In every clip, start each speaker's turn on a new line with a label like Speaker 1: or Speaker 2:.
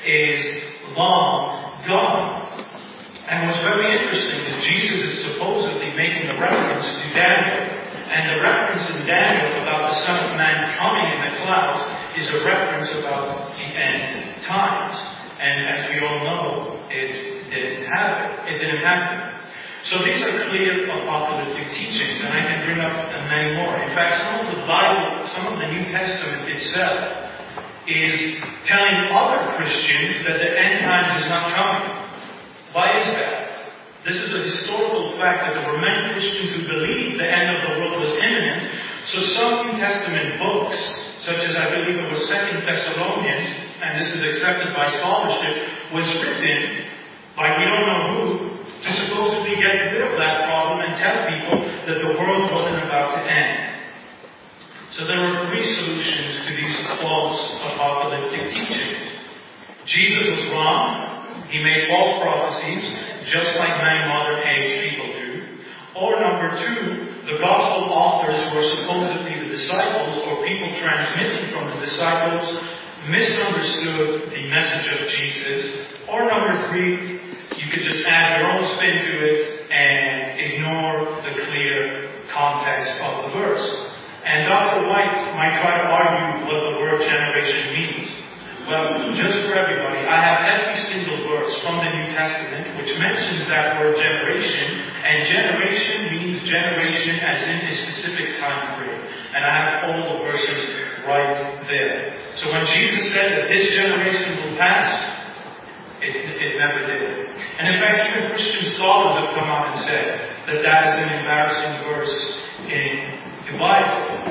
Speaker 1: is long gone. And what's very interesting is Jesus is supposedly making a reference to Daniel. And the reference in Daniel about the Son of Man coming in the clouds is a reference about the end times. And as we all know, it didn't happen. So these are clear apocalyptic teachings, and I can bring up many more. In fact, some of the New Testament itself is telling other Christians that the end times is not coming. Why is that? This is a historical fact that there were many Christians who believed the end of the world was imminent. So some New Testament books, such as I believe it was 2 Thessalonians, and this is accepted by scholarship, was written by we don't know who to supposedly get rid of that problem and tell people that the world wasn't about to end. So there were three solutions to these false apocalyptic teachings. Jesus was wrong. He made false prophecies, just like many modern age people do. Or number two, the gospel authors who are supposedly the disciples, or people transmitting from the disciples, misunderstood the message of Jesus. Or number three, you could just add your own spin to it and ignore the clear context of the verse. And Dr. White might try to argue what the word generation means. Well, just for everybody, I have every single verse from the New Testament which mentions that word generation, and generation means generation as in a specific time frame. And I have all the verses right there. So when Jesus said that this generation will pass, it never did. And in fact, even Christian scholars have come out and said that that is an embarrassing verse in the Bible.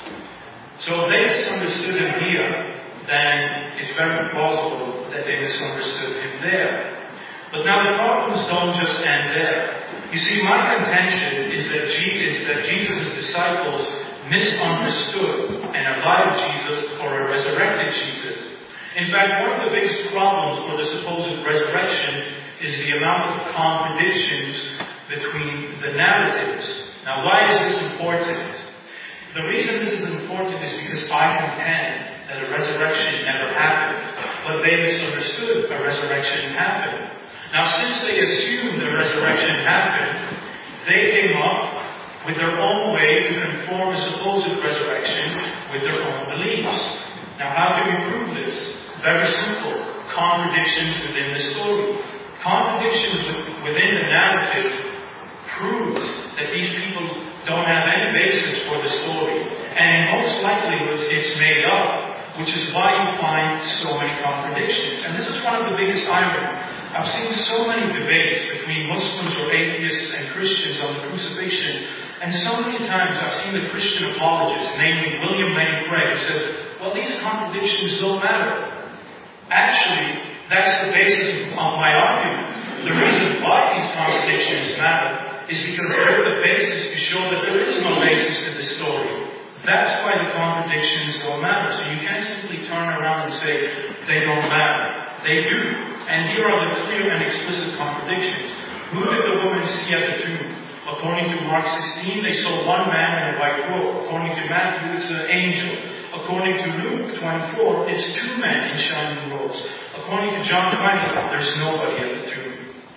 Speaker 1: So if they misunderstood him here, then it's very plausible that they misunderstood him there. But now the problems don't just end there. You see, my contention is that Jesus' disciples misunderstood and allowed Jesus for a resurrected Jesus. In fact, one of the biggest problems for the supposed resurrection is the amount of contradictions between the narratives. Now, why is this important? The reason this is important is because I contend that a resurrection never happened, but they misunderstood a resurrection happened. Now, since they assumed the resurrection happened, they came up with their own way to conform a supposed resurrection with their own beliefs. Now, how can we prove this? Very simple. Contradictions within the story. Contradictions within the narrative proves that these people don't have any basis for the story. And in most likelihood, it's made up, which is why you find so many contradictions. And this is one of the biggest ironies. I've seen so many debates between Muslims or atheists and Christians on the crucifixion, and so many times I've seen the Christian apologists, namely William Lane Craig, who says, well, these contradictions don't matter. Actually, that's the basis of my argument. The reason why these contradictions matter is because they're the basis to show that there is no basis to the story. That's why the contradictions don't matter. So you can't simply turn around and say they don't matter. They do. And here are the clear and explicit contradictions. Who did the woman see at the tomb? According to Mark 16, they saw one man in a white robe. According to Matthew, it's an angel. According to Luke 24, it's two men in shining robes. According to John 20, there's nobody at the tomb.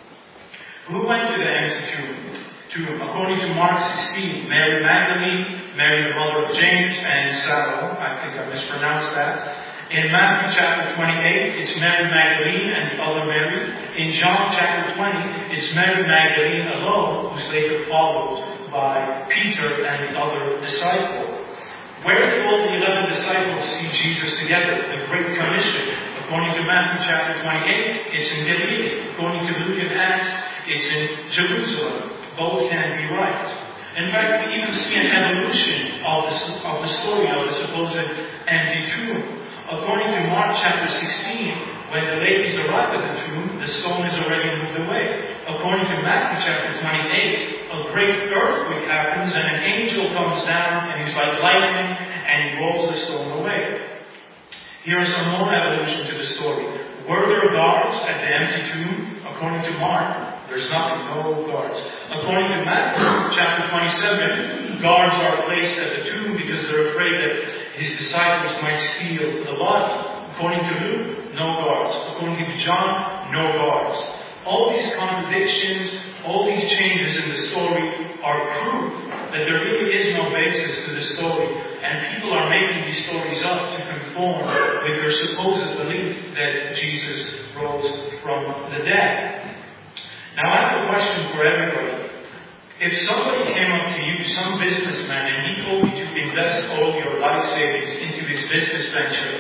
Speaker 1: Who went to the empty tomb? According to Mark 16, Mary Magdalene, Mary the mother of James, and Salome. I think I mispronounced that. In Matthew chapter 28, it's Mary Magdalene and the other Mary. In John chapter 20, it's Mary Magdalene alone, who's later followed by Peter and the other disciple. Where did all the 11 disciples see Jesus together? The Great Commission. According to Matthew chapter 28, it's in Galilee. According to Luke and Acts, it's in Jerusalem. Both can be right. In fact, we even see an evolution of the story of the supposed empty tomb. According to Mark chapter 16, when the ladies arrive at the tomb, the stone is already moved away. According to Matthew chapter 28, a great earthquake happens and an angel comes down and he's like lightning and he rolls the stone away. Here is some more evolution to the story. Were there guards at the empty tomb? According to Mark, there's nothing, no guards. According to Matthew chapter 27, guards are placed at the tomb because they're afraid that his disciples might steal the body. According to Luke, no guards. According to John, no guards. All these contradictions, all these changes in the story are proof that there really is no basis to the story, and people are making these stories up to conform with their supposed belief that Jesus rose from the dead. Now I have a question for everybody. If somebody came up to you, some businessman, and he told you to invest all your life savings into his business venture,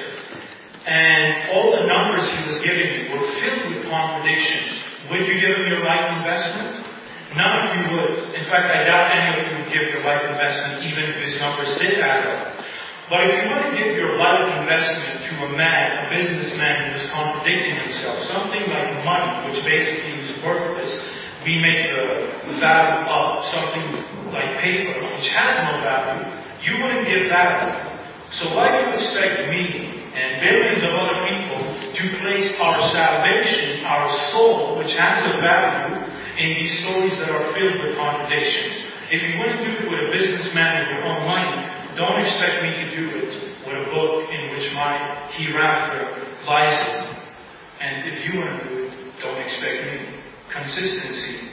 Speaker 1: and all the numbers he was giving you were filled with contradictions, would you give him your life investment? None of you would. In fact, I doubt any of you would give your life investment even if his numbers did add up. But if you want to give your life investment to a man, a businessman who is contradicting himself, something like money, which basically is worthless, we make the value of something like paper, which has no value, you wouldn't give that. So why do you expect me and billions of other people to place our salvation, our soul, which has a value, in these stories that are filled with contradictions? If you want to do it with a businessman with your own money, don't expect me to do it with a book in which my hereafter lies in. And if you want to do it, don't expect me. Consistency.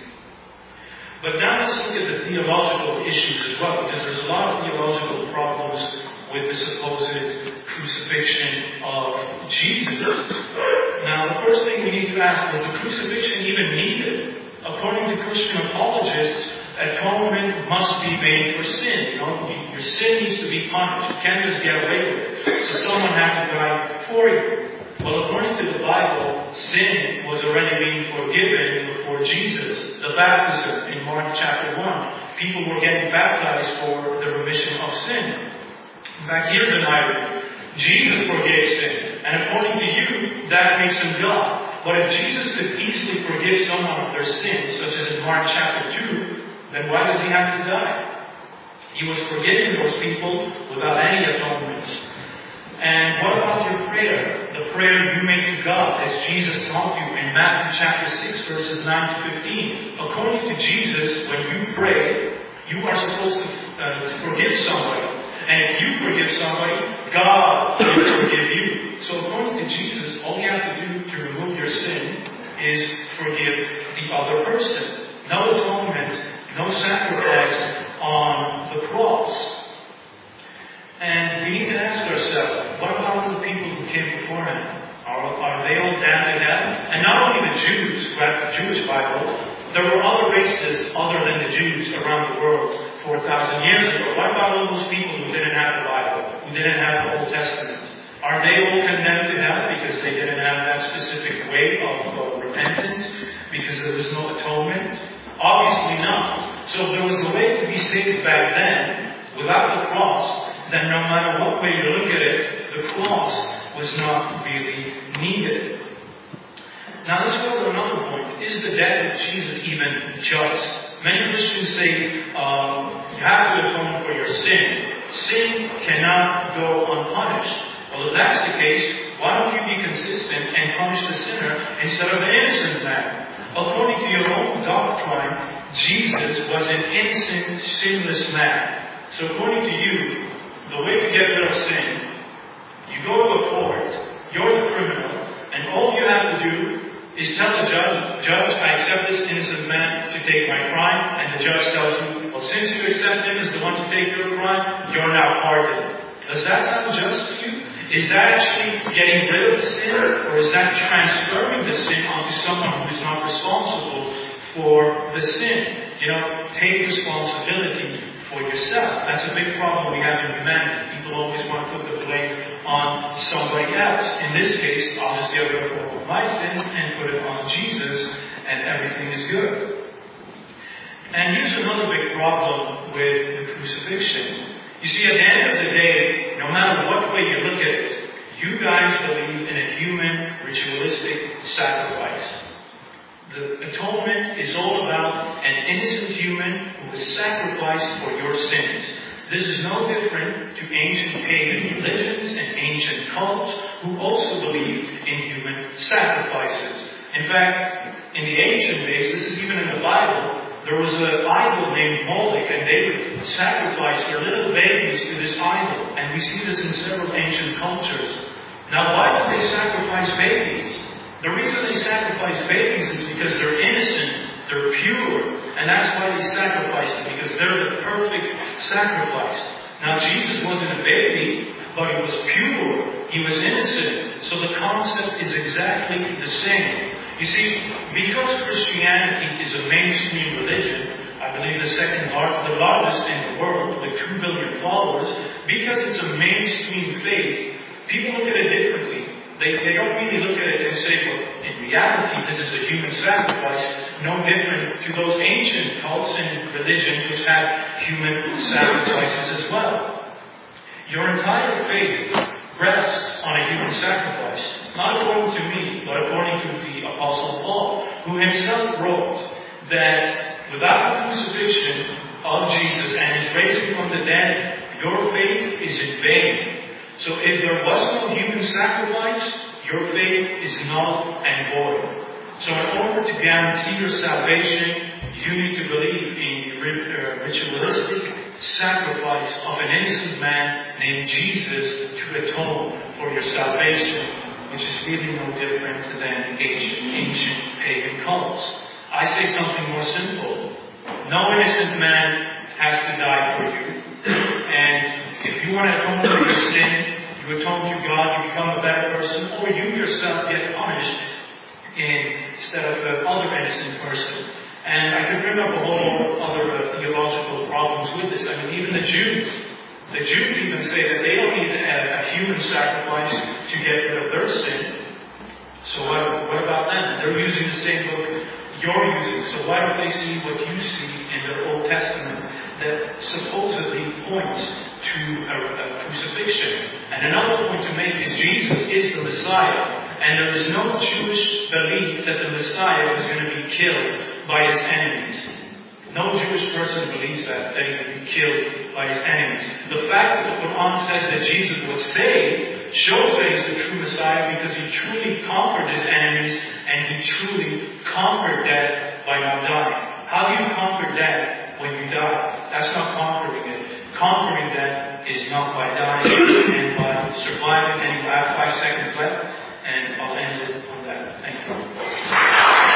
Speaker 1: But now let's look at the theological issues as well, because there's a lot of theological problems with the supposed crucifixion of Jesus. Now, the first thing we need to ask, was the crucifixion even needed? According to Christian apologists, atonement must be made for sin. Your sin needs to be punished. You can't just get away with it. So someone had to die for you. Well, according to the Bible, sin was already being forgiven before Jesus. The baptism in Mark chapter 1. People were getting baptized for the remission of sin. In fact, here's an irony. Jesus forgave sin. And according to you, that makes him God. But if Jesus could easily forgive someone of their sins, such as in Mark chapter 2, then why does he have to die? He was forgiving those people without any atonement. And what about your prayer? The prayer you make to God, as Jesus taught you in Matthew chapter 6, verses 9 to 15. According to Jesus, when you pray, you are supposed to forgive somebody. And if you forgive somebody, God will forgive you. So according to Jesus, all you have to do to remove your sin is forgive the other person. No atonement, no sacrifice on the cross. And we need to ask ourselves, what about the people who came beforehand? Are they all damned to hell? And not only the Jews who had the Jewish Bible, there were other races other than the Jews around the world 4,000 years ago. What about all those people who didn't have the Bible, who didn't have the Old Testament? Are they all condemned to hell because they didn't have that specific way of repentance? Because there was no atonement? Obviously not. So if there was a way to be saved back then, without the cross, then no matter what way you look at it, the cross was not really needed. Now let's go to another point. Is the death of Jesus even just? Many Christians say you have to atone for your sin. Sin cannot go unpunished. Well, if that's the case, why don't you be consistent and punish the sinner instead of an innocent man? According to your own doctrine, Jesus was an innocent, sinless man. So according to you, the way to get rid of sin, you go to a court, you're the criminal, and all you have to do is tell the judge, I accept this innocent man to take my crime, and the judge tells you, well, since you accept him as the one to take your crime, you're now pardoned. Does that sound just to you? Is that actually getting rid of the sin, or is that transferring the sin onto someone who is not responsible for the sin? Take responsibility for yourself. That's a big problem we have in humanity. People always want to put the blame on somebody else. In this case, I'll just get rid of all of my sins and put it on Jesus, and everything is good. And here's another big problem with the crucifixion. You see, at the end of the day, no matter what way you look at it, you guys believe in a human, ritualistic sacrifice. The atonement is all about an innocent human who was sacrificed for your sins. This is no different to ancient pagan religions and ancient cults who also believed in human sacrifices. In fact, in the ancient days, this is even in the Bible, there was an idol named Moloch, and they would sacrifice their little babies to this idol. And we see this in several ancient cultures. Now, why did they sacrifice babies? babies is because they're innocent, they're pure, and that's why they sacrifice them, because they're the perfect sacrifice. Now, Jesus wasn't a baby, but he was pure, he was innocent, so the concept is exactly the same. You see, because Christianity is a mainstream religion, I believe the largest in the world, with 2 billion followers, because it's a mainstream faith, people look at it differently. They don't really look at it and say, well, in reality, this is a human sacrifice, no different to those ancient cults and religion which had human sacrifices as well. Your entire faith rests on a human sacrifice, not according to me, but according to the Apostle Paul, who himself wrote that without the crucifixion of Jesus and his raising from the dead, your faith is in vain. So if there was no human sacrifice, your faith is null and void. So in order to guarantee your salvation, you need to believe in the ritualistic sacrifice of an innocent man named Jesus to atone for your salvation, which is really no different than ancient pagan cults. I say something more simple. No innocent man has to die for you. And if you want to atone for your sin, you atone to God, you become a better person, or you yourself get punished instead of the other innocent person. And I could bring up a whole other theological problems with this. I mean, even the Jews even say that they don't need a human sacrifice to get rid of their sin. So what about them? They're using the same book you're using. So why don't they see what you see in the Old Testament that supposedly points to a crucifixion? And another point to make is Jesus is the Messiah. And there is no Jewish belief that the Messiah is going to be killed by his enemies. No Jewish person believes that he will be killed by his enemies. The fact that the Quran says that Jesus was saved shows that he's the true Messiah, because he truly conquered his enemies and he truly conquered death by not dying. How do you conquer death when you die? That's not conquering it. Conquering death is not by dying and by surviving. And I have 5 seconds left, and I'll end it on that. Thank you.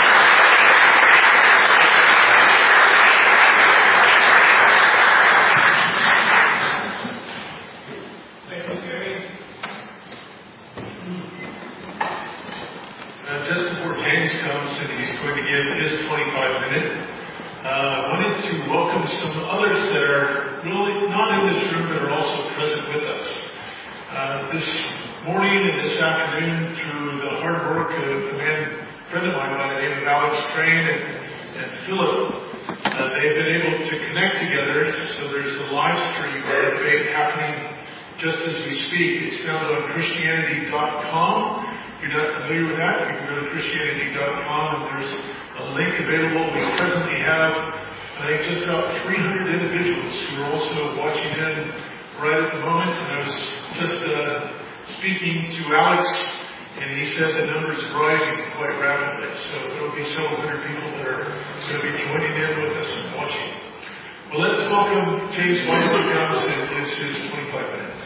Speaker 2: And he's going to give his 25 minutes. I wanted to welcome some others that are really not in this room but are also present with us. This morning and this afternoon, through the hard work of a friend of mine by the name of Alex Crane and Philip, they've been able to connect together. So there's a live stream of the debate happening just as we speak. It's found on Christianity.com. If you're not familiar with that, you can go to Christianity.com and there's a link available. We presently have, I think, just about 300 individuals who are also watching in right at the moment. And I was just speaking to Alex, and he said the number is rising quite rapidly. So there will be several hundred people that are going to be joining in with us and watching. Well, let's welcome James Wesley Thomas and gives his 25 minutes.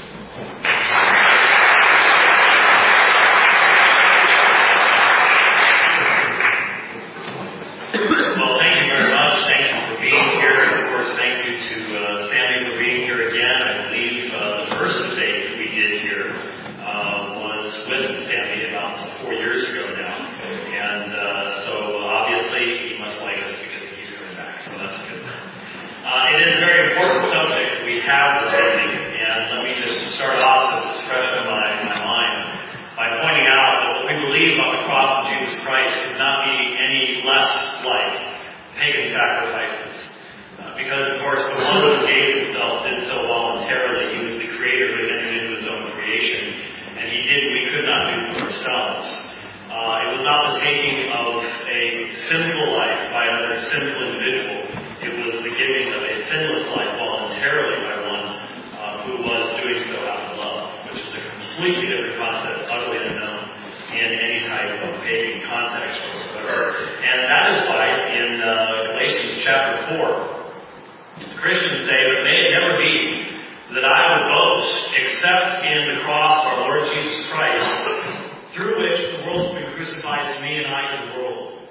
Speaker 3: It is a very important subject we have this evening, and let me just start off, since it's fresh on my mind, by pointing out that what we believe about the cross of Jesus Christ could not be any less like pagan sacrifices. Because, of course, the one who gave himself did so voluntarily. He was the creator who entered into his own creation, and he did what we could not do for ourselves. It was not the taking of a sinful life by another sinful individual. It was the giving of a sinless life voluntarily by one who was doing so out of love, which is a completely different concept, utterly unknown in any type of pagan context whatsoever. And that is why in Galatians chapter 4, Christians say that may it never be that I would boast except in the cross of our Lord Jesus Christ, through which the world has been crucified to me and I to the world.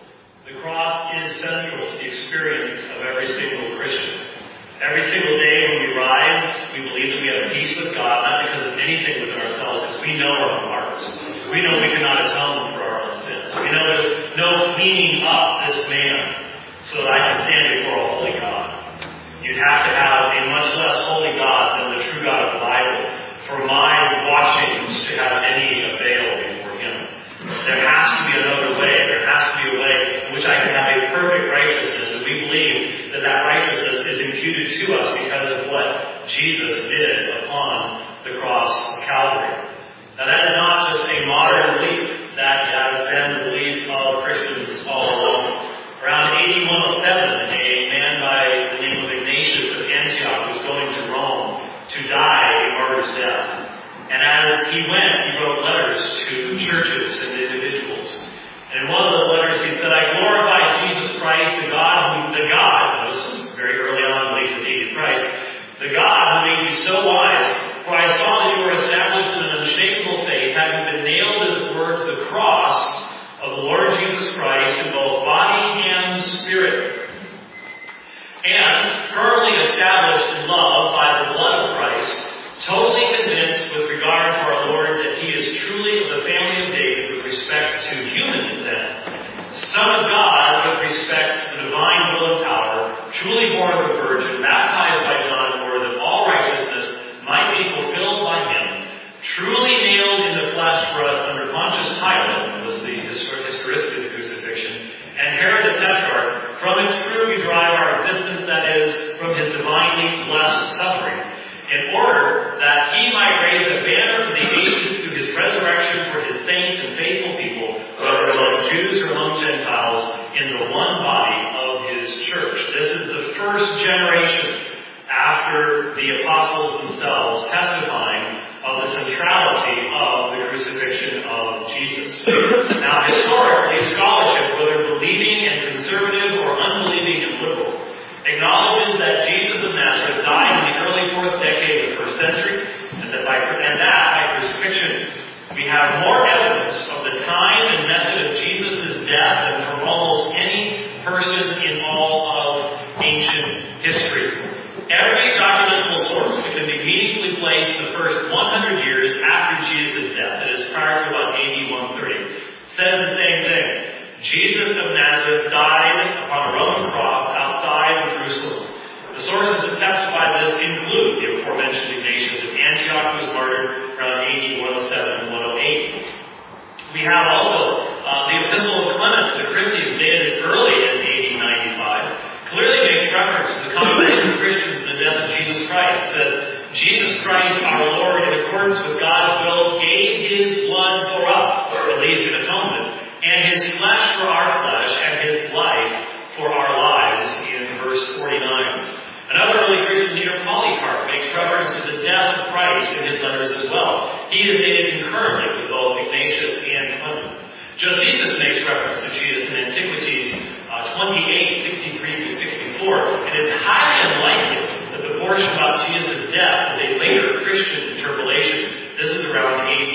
Speaker 3: The cross is central to the experience of every single Christian. Every single day when we rise, we believe that we have peace with God, not because of anything within ourselves, because we know our own hearts. We know we cannot atone for our own sins. We know there's no cleaning up this man so that I can stand before a holy God. You'd have to have a much less holy God than the true God of the Bible for my washings to have any avail before Him. There has to be another way. There has to be a way in which I can have a perfect righteousness, and we believe that that righteousness is imputed to us because of what Jesus did upon the cross of Calvary. Now that is not just a modern belief. That has been the belief of Christians all along. Around AD 107, a man by the name of Ignatius of Antioch was going to Rome to die a martyr's death. And as he went, he wrote letters to churches and individuals. And in one of those letters he said, I glorify Jesus Christ, the God, notice very early on when he hated Christ, the God who made you so wise, for I saw that you were established in an unshakable faith, having been nailed as it were to the cross of the Lord Jesus Christ in both body and spirit, and firmly established in love by the blood of Christ, totally convinced with regard to our Lord that He is truly of the family of David with respect to human descent, Son of God with respect to the divine will and power, truly born of a virgin, baptized by John in order that all righteousness might be fulfilled by Him, truly nailed in the flesh for us under Pontius Pilate, was the historicity of the crucifixion, and Herod the Tetrarch. From its fruit we derive our existence, that is, from His divinely blessed suffering, in order that He might raise a banner for the ages through His resurrection for His saints and faithful people, whether among Jews or among Gentiles, in the one body of His church. This is the first generation after the apostles themselves testifying of the centrality of the crucifixion of Jesus. Now, historically, scholarship, whether believing and conservative or unbelieving and liberal, acknowledges that Jesus of Nazareth died in the early 4th decade of the 1st century, and that by crucifixion we have more evidence of the time and method of Jesus' death than from almost any person in all of ancient history. Every documentable source that can be meaningfully placed in the first 100 years after Jesus' death, that is prior to about AD 130, says the same thing. Jesus of Nazareth died upon a Roman cross outside of Jerusalem. The sources that testify to this include the aforementioned Ignatius of Antioch, who was martyred around AD 107 and 108. We have also the Epistle of Clement to the Corinthians, dated as early as AD 95, clearly makes reference to the confirmation of Christians in the death of Jesus Christ. It says, Jesus Christ our Lord, in accordance with God's will, gave His blood for us, believed in atonement, and His flesh for our flesh, and His life for our lives, in verse 49. Another early Christian leader, Polycarp, makes reference to the death of Christ in his letters as well. He is dated concurrently with both Ignatius and Clement. Josephus makes reference to Jesus in Antiquities 28, 63 through 64, and it's highly unlikely that the portion about Jesus' death is a later Christian interpolation. This is around AD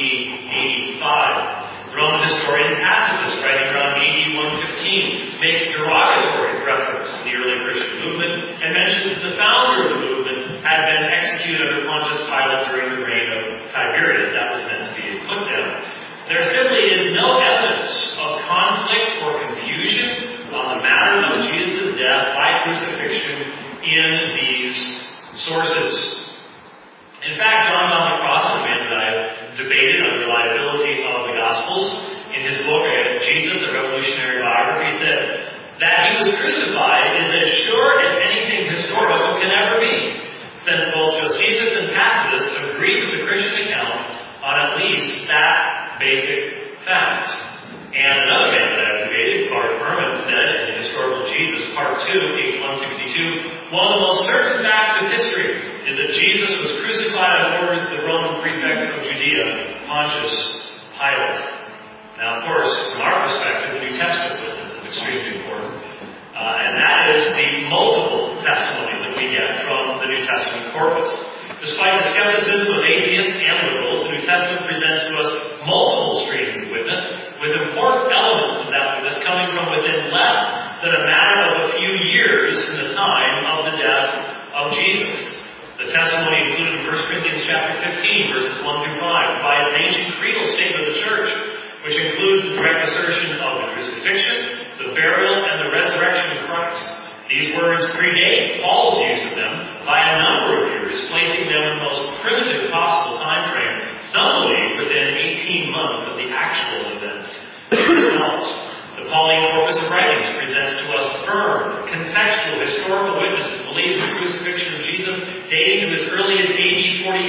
Speaker 3: 85. Roman historian Tacitus, writing around AD 115, makes derogatory reference to the early Christian movement and mentions the founder of the movement had been executed under Pontius Pilate during the reign of Tiberius. That was meant to be put down. There simply is no evidence of conflict or confusion on the matter of Jesus' death by crucifixion in these sources. In fact, John Donald Crossan, a man that I have debated on the reliability of the Gospels, in his book, Jesus, a Revolutionary Biography, said that He was crucified is as sure as anything historical can ever be, since both Josephus and Tacitus agreed with the Christian accounts on at least that basic fact. And another man that I've debated, Bart Ehrman, said in Historical Jesus, Part 2, page 162, one of the most certain facts of history is that Jesus was crucified on orders of the Roman prefect of Judea, Pontius Pilate. Now, of course, from our perspective, the New Testament witness is extremely important. And that is the multiple testimony that we get from the New Testament corpus. Despite the skepticism of atheists and liberals, the New Testament presents to us multiple streams of witness, with important elements of that witness coming from within less than a matter of a few years in the time of the death of Jesus. The testimony included in 1 Corinthians chapter 15, verses 1 through 5, provides an ancient creedal statement of the church, which includes the direct assertion of the crucifixion, the burial, and the resurrection of Christ. These words predate Paul's use of them by a number of years, placing them in the most primitive possible time frame, some believe within 18 months of the actual events themselves. The Pauline corpus of writings presents to us firm, contextual, historical witnesses believing the crucifixion of Jesus dating to as early as AD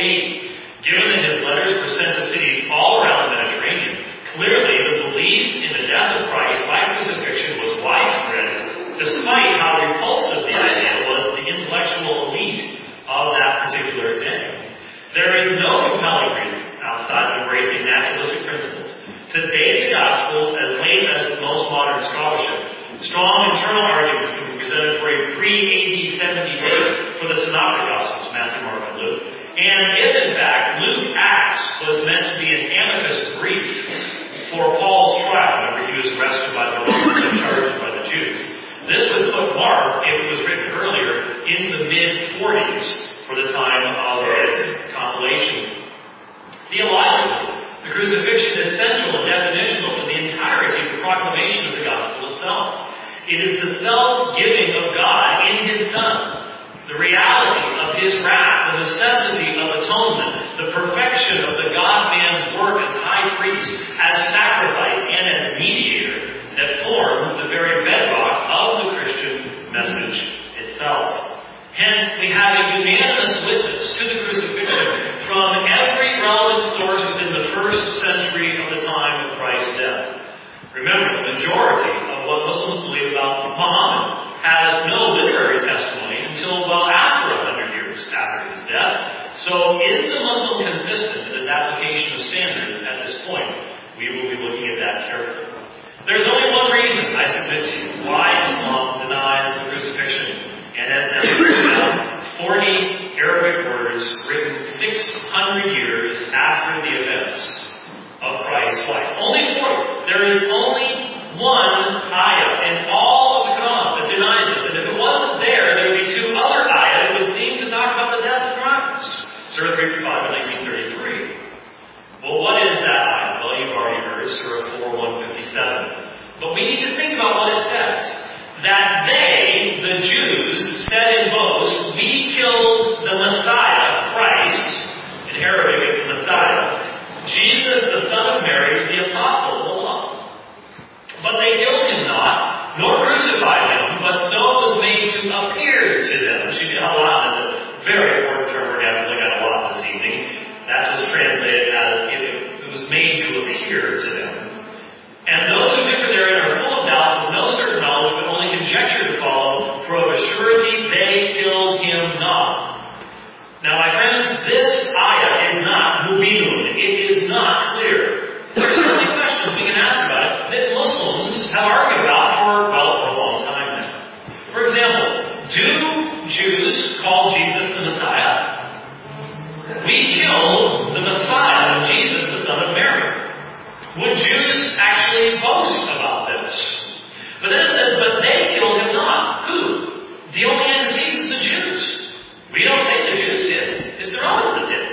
Speaker 3: 48. Given that his letters were sent to cities all around the Mediterranean, clearly the belief in the death of Christ by crucifixion was widespread, despite how repulsive the idea was to the intellectual elite of that particular day. There is no compelling reason, outside of embracing naturalistic principles, to date the Gospels as late as most modern scholarship. Strong internal arguments can be presented for a pre-AD 70 date for the Synoptic Gospels, Matthew, Mark, and Luke. And if, in fact, Luke Acts was meant to be an amicus brief for Paul's trial, remember he was arrested by the Romans and charged by the Jews, this would put Mark, if it was written earlier, into the mid-40s for the time of its compilation. Theologically, the crucifixion is central and definitional to the entirety of the proclamation of the gospel itself. It is the self-giving of God in his Son, the reality of his wrath, the necessity of atonement, the perfection of the God-man's work as high priest, as sacrifice, and as mediator that forms the very bedrock of the Christian message itself. Hence, we have a unanimous witness to the crucifixion from every relevant source within the first century of the time of Christ's death. Remember, the majority of what Muslims believe about Muhammad has no literary testimony until well after 100 years after his death. So is the Muslim consistent in its application of standards at this point? We will be looking at that carefully. There's only one reason, I submit to you, why Islam denies the crucifixion. And as now, 40 Arabic words written 600 years after the events of Christ's life. Only 40. There is only one ayah in all of the Quran that denies this. And if it wasn't there, there would be two other ayahs that would seem to talk about the death of Christ. Surah 3-5 in 1933. Well, what is that ayah? Well, you've already heard Surah 4:157. But we need to think about what it says. That they, the Jews, said in boast, we killed the Messiah, Christ, in Arabic it's the Messiah, Jesus, the son of Mary, the apostle of Allah. But they killed him not, nor crucified him, but so was made to appear to them. Allah is a very important term we're going to have to look at a lot this evening. That's what's translated as it was made to appear to them. And those who differ therein are full of doubts with no certain knowledge, but only conjecture to follow, for of a surety they killed him not. Now, my friends, this ayah is not mubinun. It is not clear. There are certainly questions we can ask about it that Muslims have argued about for a long time now. For example, do Jews call Jesus the Messiah? We killed the Messiah, Jesus, the son of Mary. Would Jews actually boast about this? But then it says, but they killed him not. Who? The only antecedents, the Jews. We don't think the Jews did. It's the Romans that did.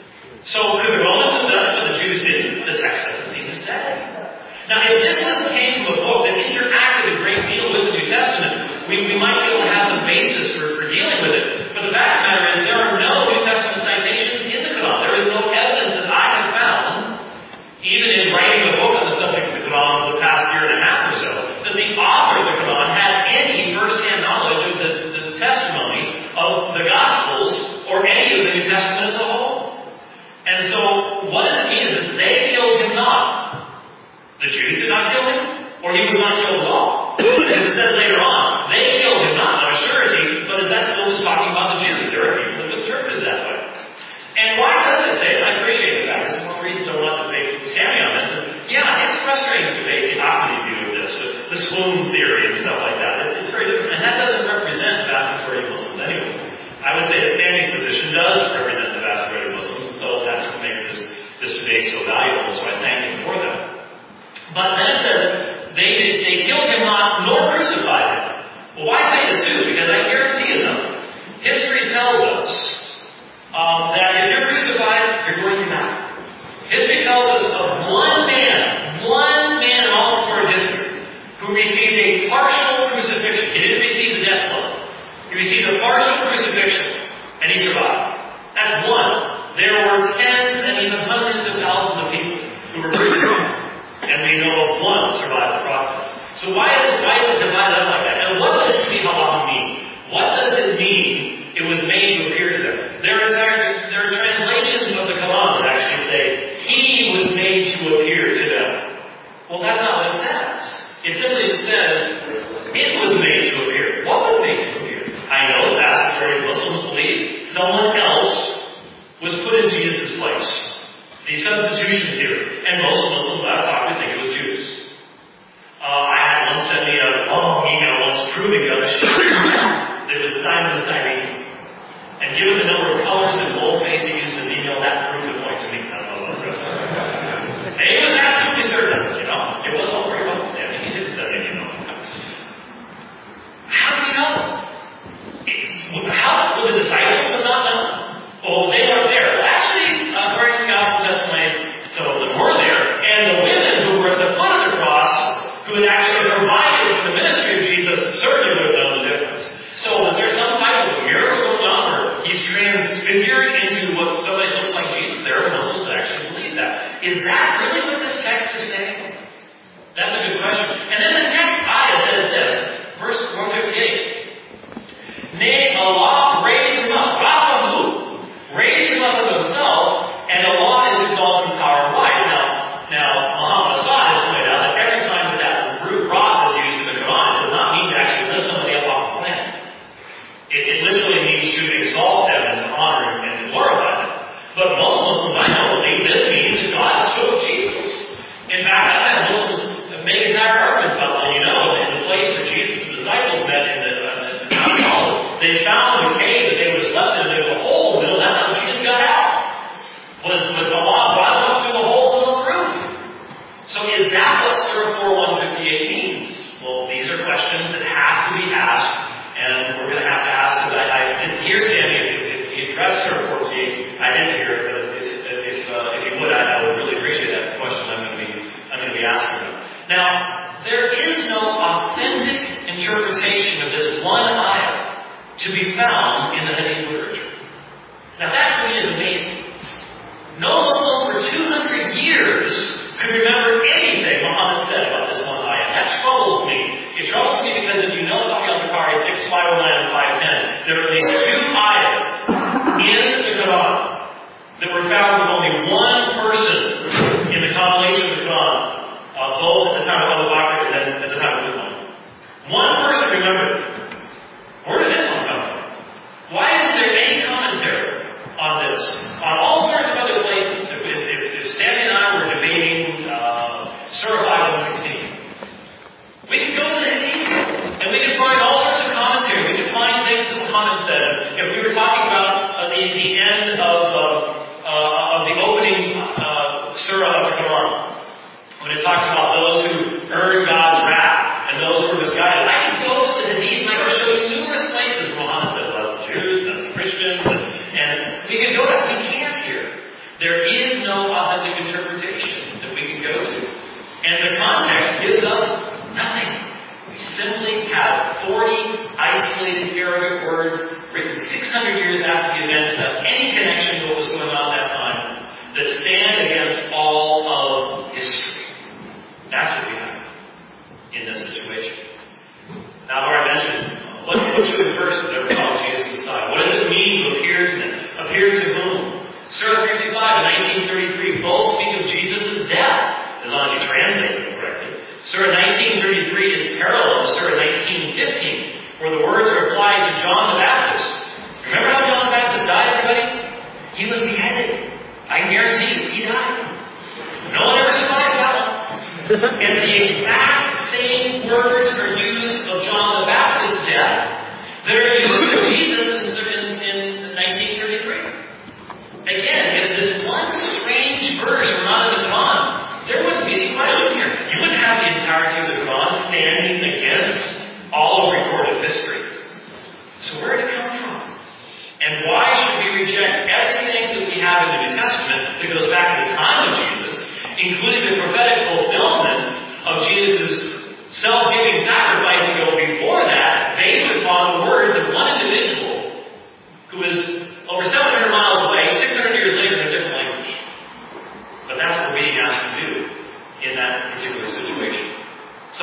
Speaker 3: So could the Romans have done it, but the Jews didn't? The text doesn't seem to say. Now, if this came from a book that interacted a great deal with the New Testament, we might be able to have some basis for dealing with it. But the fact of the matter is, there are no New Testament citations in the Quran. There is no evidence that I have found, even in writing a book on the subject of the Quran over the past year and a half or so, that the author of the Quran had any first-hand knowledge of the testimony of the Gospels or any of the New Testament as a whole. And so, what does it mean that they killed him not? The Jews did not kill him? Or he was not killed at all? Because it says later on, they killed him not, of a surety, but is that still just talking about the Jews? There are people that interpret it that way. And why does it say it? I appreciate that. This is one reason I want to debate Sammy on this. Yeah, it's frustrating to debate the Ahmadi view of this, with the swoon theory and stuff like that. It's very different. And that doesn't represent the vast majority of Muslims anyways. I would say that Sammy's position does represent the vast majority of Muslims, and so that's what makes this debate so valuable, so I thank him for that. But then it says, they killed him not, nor crucified him. to survive the process. So why is it divided up like that? And what does to be halacha mean? What does it mean it was made to appear to them? There are translations of the Quran that actually say, he was made to appear to them. Well, that's not what it says. It simply says, it was made to appear. What was made to appear? I know the vast majority of Muslims believe someone else was put in Jesus' place. The substitution theory. And most Muslims I've talked to think it was Jews. I had one send me a long email once proving the other shit. It was Simon Cyrene. And given the number of colors and boldface he used in his email, that proved the point to me. I don't know what the rest of it. And he was absolutely certain, It wasn't all very well said. He didn't say it, How do you know? How would the disciples have not known? Well, they weren't there. Well, actually, according to the Gospel testimonies, some of them were there. And the women who were at the foot of the cross, who had actually provided for the ministry of Jesus, certainly would have known the difference. So if there's some type of miracle going on where he's transfigured into what somebody looks like Jesus, there are Muslims that actually believe that. Is that really what this text is saying? That's a good question. And then the next ayah says this, verse 158. Nay, Allah raised him up, Rafahu, raised him up of himself, and Allah is exalted in power and might. Now, Muhammad Assad has pointed out that every time that root process is used in the Quran, it does not mean to actually lift somebody up off the planet. It literally means to exalt them and to honor and to glorify them. But most Muslims I know believe this means that God chose Jesus. In fact, I've had Muslims make entire arguments about, in the place where Jesus and the disciples met in the Mount of Olives, they found the cave that they would have slept in, and there was a hole in the middle. That's how Jesus got out. Was Allah brought him up through the hole in the roof? So is that what Surah 4:158 means? Well, these are questions that have to be asked, and we're going to have to ask, because I didn't hear Sammy if he addressed Surah 4:58. I didn't hear it, but if he would, I would really appreciate that. That's the question I'm going to be asking him. Now, there is no authentic interpretation of this one ayah to be found in the Hadith literature. Now, that to me is amazing. No Muslim for 200 years could remember anything Muhammad said about this one ayah. That troubles me. It troubles me because if you know Sahih al-Bukhari 6, 509, and 510, there are at least two ayahs in the Quran that were found with only one person in the compilation of the Quran, both at the time of Abu Bakr and then at the time of Uthman. One person remembered it. Where did this one come from? Why isn't there any commentary on this? On all sorts of other places, if Stanley and I were debating Surah 5:16, we could go to the Hadith and we could find all sorts of commentary. We could find things that Muhammad said. If we were talking about the end of the opening Surah of the Quran, when it talks about those who earn God's wrath and those who are misguided, I can go to the Hadith and I can show you numerous places where Muhammad said, bless the Jews, bless the Christians, and we can go to. We can't here. There is no authentic interpretation that we can go to. And the context gives us nothing. We simply have 40 isolated Arabic words written 600 years after the events that have any connection to what was going on at that time that stand against all of history. That's what we have in this situation. Now, I've already mentioned, what should the verses ever call Jesus Messiah? What does it mean to appear to them? Appear to whom? Surah 55 and 1933 both speak of Jesus' death, as long as you translate them correctly. Surah 1933 is parallel to Surah 1915, where the words are applied to John the Baptist. Remember how John the Baptist died, everybody? He was beheaded. I can guarantee you, he died. No one ever survived that one. And the exact same words are used of John the Baptist's death that are used of Jesus in 1933. Again, if this one strange verse were not in the Quran, there wouldn't be any question here. You wouldn't have the entirety of the Quran standing against all of recorded history. So where did it come from? And why should we reject everything that we have in the New Testament that goes back to the time of Jesus, including the prophetic fulfillments of Jesus' self-giving sacrifice that go before that, based upon the words of one individual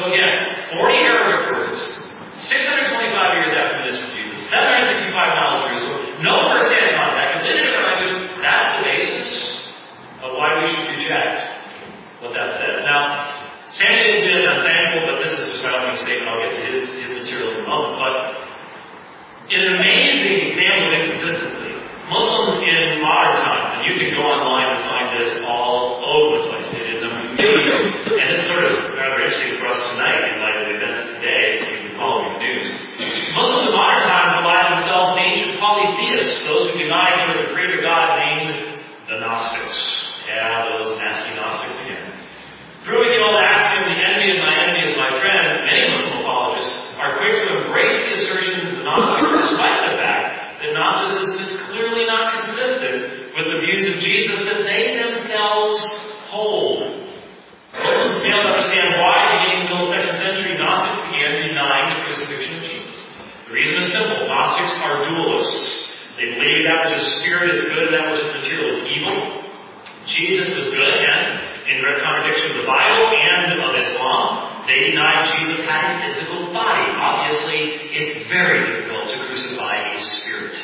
Speaker 3: So again, 40 Arabic words, 625 years after the ministry of Jesus, 765 miles of Jerusalem, no first-hand contact, completely different language. That's the basis of why we should reject what that says. Now, Samuel did, I'm thankful, but this is just my opening statement. I'll get to his material in a moment. But in an amazing example of inconsistency, Muslims in modern times, and you can go online and find this all over the place. It is amazing. And this is sort of rather interesting for us tonight in light of the events today, if you've been following the news. Muslims in modern times ally themselves to ancient polytheists, those who deny there is a greater God named the Gnostics. Yeah, those nasty Gnostics again. Proving the old axiom, the enemy of my enemy is my friend, many Muslim apologists are quick to embrace the assertions of the Gnostics despite the fact that Gnosticism is clearly not consistent with the views of Jesus that they themselves hold. Muslims fail to understand why, beginning in the middle 2nd century, Gnostics began denying the crucifixion of Jesus. The reason is simple. Gnostics are dualists. They believe that which is spirit is good and that which is material is evil. Jesus is good, and in direct contradiction of the Bible and of Islam, they deny Jesus had a physical body. Obviously, it's very difficult to crucify a spirit.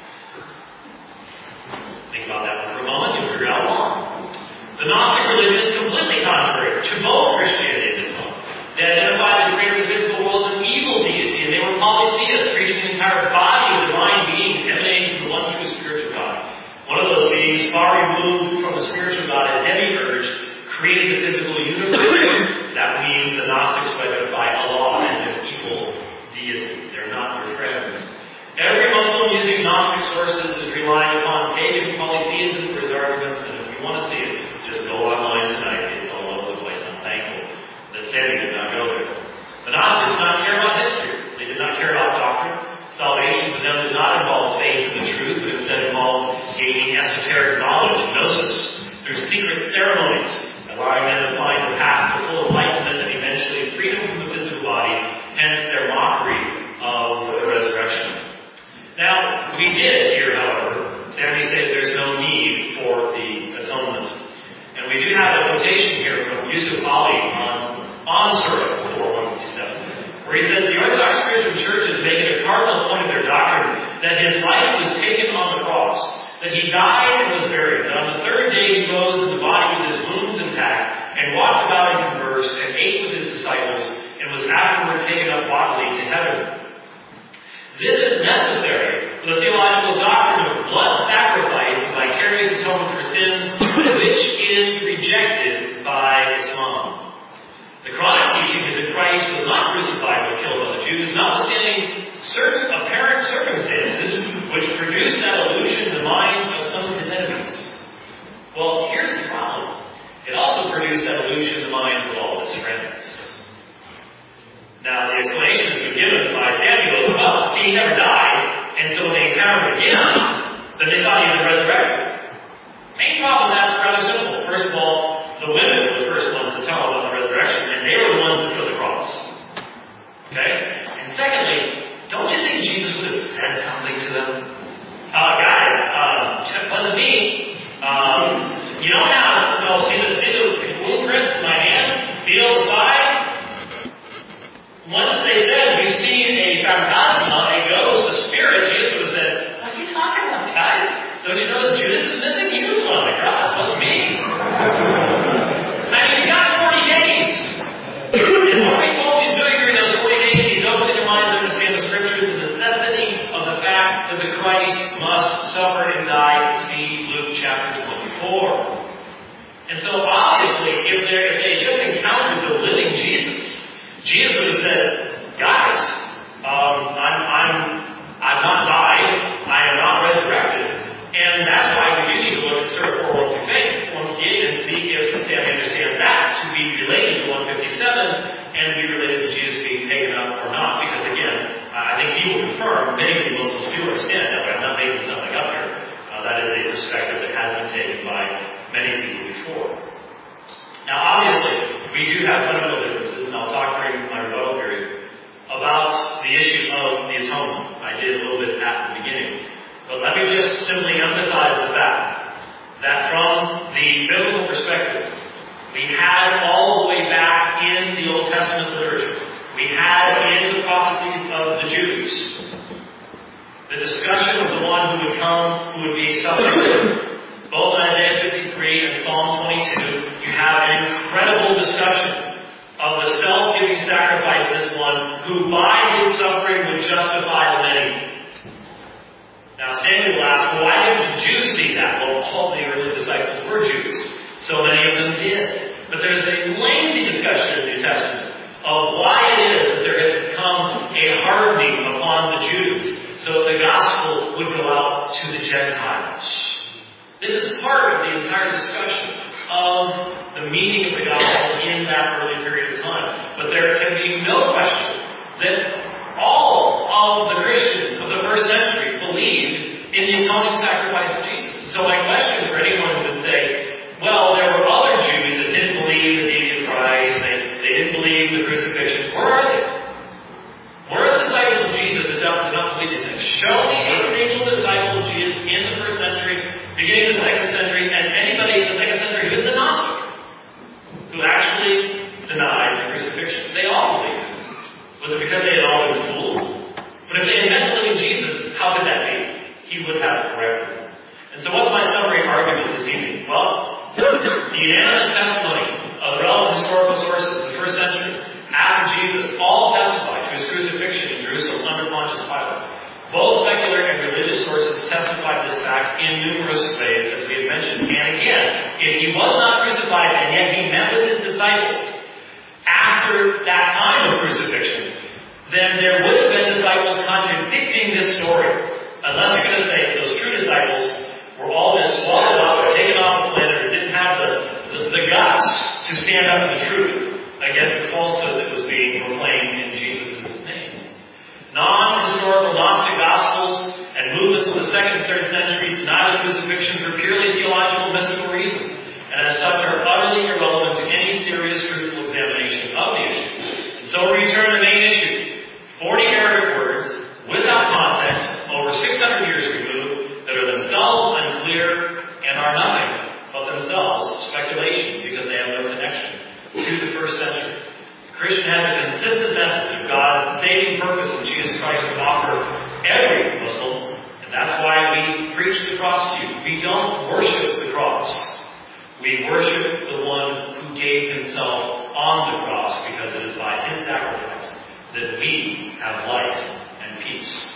Speaker 3: Think about that for a moment, you'll figure out why. The Gnostic religion is completely contrary to both Christianity and Islam. They identified the creator of the physical world as an evil deity, and they were polytheists, preaching the entire body of divine beings emanating from the one true spiritual God. One of those beings, far removed from the spiritual God, a demiurge, created the physical universe. That means the Gnostics would identify Allah as an evil deity. They're not your friends. Every Muslim using Gnostic sources is relying upon pagan polytheism for his arguments, and if you want to see it, just go online tonight. It's all over the place. I'm thankful that Sandy did not go there. The Gnostics did not care about history. They did not care about doctrine. Salvation for them did not involve faith in the truth, but instead involved gaining esoteric knowledge, gnosis, through secret ceremonies, allowing them to find the path to full enlightenment and eventually freedom from the physical body, hence their mockery of the resurrection. Now, we did hear, however, Sammy said there's no need for the atonement. And we do have a quotation here from Yusuf Ali on Surah 4:157, where he says, the Orthodox Christian churches make it a cardinal point of their doctrine that his life was taken on the cross, that he died and was buried, that on the third day he rose in the body with his wounds intact, and walked about and conversed, and ate with his disciples, and was afterward taken up bodily to heaven. This is necessary for the theological doctrine of blood sacrifice and vicarious atonement for sins, which is rejected by Islam. The Quranic teaching is that Christ was not crucified but killed by the Jews, notwithstanding certain apparent circumstances which produced that illusion in the minds of some of his enemies. Well, here's the problem. It also produced that illusion in the minds of all of his friends. Now, the explanation has been given by Samuel as well. See, he never died, and so when they encountered him again, then they thought he had been resurrected. Main problem with that is rather simple. First of all, the women were the first ones to tell about the resurrection, and they were the ones that took the cross. Okay? And secondly, don't you think Jesus would have said something to them? Guys, it wasn't me. You don't have, see the blueprints in my hand? Feel the side? Once they said, we've seen a phantasma, a ghost, a spirit, Jesus would have said, what are you talking about, guys? Don't you notice Judas is missing? He was on the cross, it wasn't me. I mean, he's got 40 days. And what we told he's doing during those 40 days, he's opening your minds to understand the scriptures, the necessity of the fact that the Christ must suffer and die. See Luke chapter 24. And so obviously, if they just encountered the living Jesus would have said, guys, I've not died, I am not resurrected, and that's why we do need to look at Surah 4:1-8 and see if Sammy understands that to be related to 157 and be related to Jesus being taken up or not, because again, I think he will confirm many Muslims do understand that, but I'm not making something up here. That is a perspective that has been taken by many people before. Now, obviously, we do have fundamental differences, and I'll talk during my rebuttal period about the issue of the atonement. I did a little bit at the beginning. But let me just simply emphasize the fact that from the biblical perspective, we had all the way back in the Old Testament Testament literature. We had in the prophecies of the Jews the discussion of the one who would come, who would be subject. Both in Isaiah 53 and Psalm 22, you have an incredible discussion of the self-giving sacrifice of this one who by his suffering would justify the many. Now Samuel will ask, well, why didn't the Jews see that? Well, all the early disciples were Jews. So many of them did. But there's a lengthy discussion in the New Testament of why it is that there has become a hardening upon the Jews so that the gospel would go out to the Gentiles. This is part of the entire discussion of the meaning of the gospel in that early period of time. But there can be no question that all of the Christians of the first century believed in the atoning sacrifice of Jesus. So my question for anyone who would say, well, there were other Jews that didn't believe in the deity of Christ, they didn't believe in the crucifixion. Where are they? Where are the disciples of Jesus that did not believe these things? Show me a single disciple of Jesus in the first century, beginning of the second century, and anybody in the second century who is a Gnostic, who actually denied the crucifixion. They all believed it. Was it because they had all been fooled? But if they had met the living Jesus, how could that be? He would have corrected them. And so what's my summary argument this evening? Well, the unanimous testimony of the relevant historical sources of the first century after Jesus all testified to his crucifixion in Jerusalem under Pontius Pilate. Both secular and religious sources testify to this fact in numerous ways, as we had mentioned. And again, if he was not crucified and yet he met with his disciples after that time of crucifixion, then there would have been disciples contradicting this story. Unless you're going to say those true disciples were all just swallowed up or taken off the planet or didn't have the guts to stand up for the truth against the falsehood that was being proclaimed in Jesus' name. Non-historical Gnostic Gospels and movements of the 2nd and 3rd centuries deny the crucifixion for purely theological, mystical reasons, and as such are utterly irrelevant to any serious, truthful examination of the issue. And so we return to the main issue. 40 Arabic words, without context, over 600 years removed, that are themselves unclear and are nothing but themselves speculation because they have no connection to the first century. The Christian has a consistent message of God's saving purpose in Jesus Christ to offer every Muslim, and that's why we preach the cross to you. We don't worship the cross. We worship the one who gave himself on the cross because it is by his sacrifice that we have life and peace.